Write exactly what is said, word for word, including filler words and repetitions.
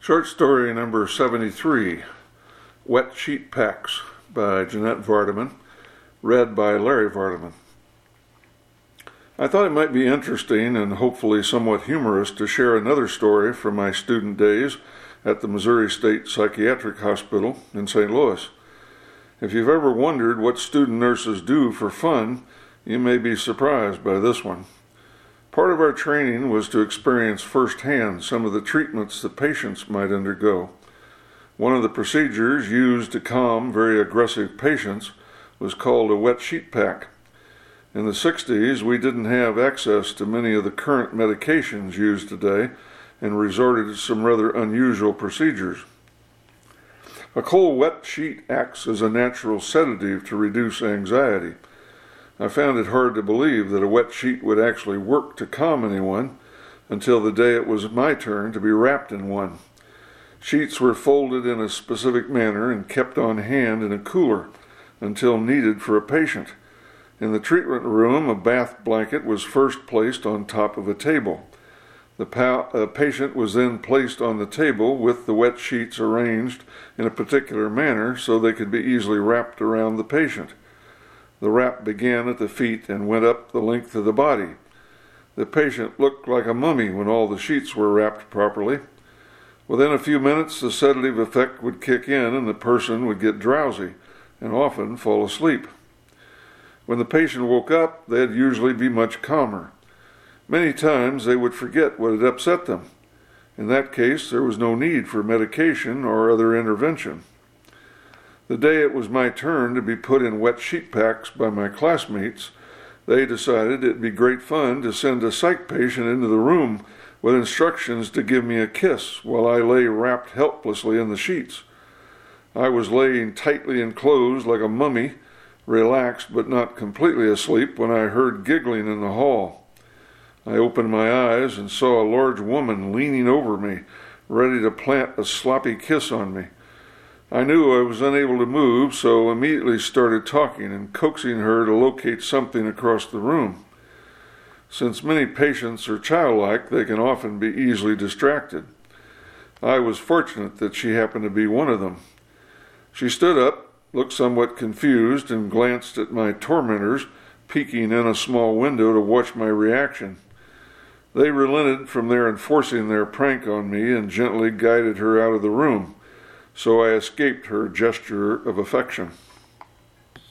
Short story number seventy-three, Wet Sheet Packs by Jeanette Vardaman, read by Larry Vardaman. I thought it might be interesting and hopefully somewhat humorous to share another story from my student days at the Missouri State Psychiatric Hospital in Saint Louis. If you've ever wondered what student nurses do for fun, you may be surprised by this one. Part of our training was to experience firsthand some of the treatments that patients might undergo. One of the procedures used to calm very aggressive patients was called a wet sheet pack. In the sixties, we didn't have access to many of the current medications used today and resorted to some rather unusual procedures. A cold wet sheet acts as a natural sedative to reduce anxiety. I found it hard to believe that a wet sheet would actually work to calm anyone until the day it was my turn to be wrapped in one. Sheets were folded in a specific manner and kept on hand in a cooler until needed for a patient. In the treatment room, a bath blanket was first placed on top of a table. The pa- uh, patient was then placed on the table with the wet sheets arranged in a particular manner so they could be easily wrapped around the patient. The wrap began at the feet and went up the length of the body. The patient looked like a mummy when all the sheets were wrapped properly. Within a few minutes, the sedative effect would kick in and the person would get drowsy and often fall asleep. When the patient woke up, they'd usually be much calmer. Many times they would forget what had upset them. In that case, there was no need for medication or other intervention. The day it was my turn to be put in wet sheet packs by my classmates, they decided it'd be great fun to send a psych patient into the room with instructions to give me a kiss while I lay wrapped helplessly in the sheets. I was laying tightly enclosed like a mummy, relaxed but not completely asleep, when I heard giggling in the hall. I opened my eyes and saw a large woman leaning over me, ready to plant a sloppy kiss on me. I knew I was unable to move, so immediately started talking and coaxing her to locate something across the room. Since many patients are childlike, they can often be easily distracted. I was fortunate that she happened to be one of them. She stood up, looked somewhat confused, and glanced at my tormentors, peeking in a small window to watch my reaction. They relented from their enforcing their prank on me and gently guided her out of the room, so I escaped her gesture of affection.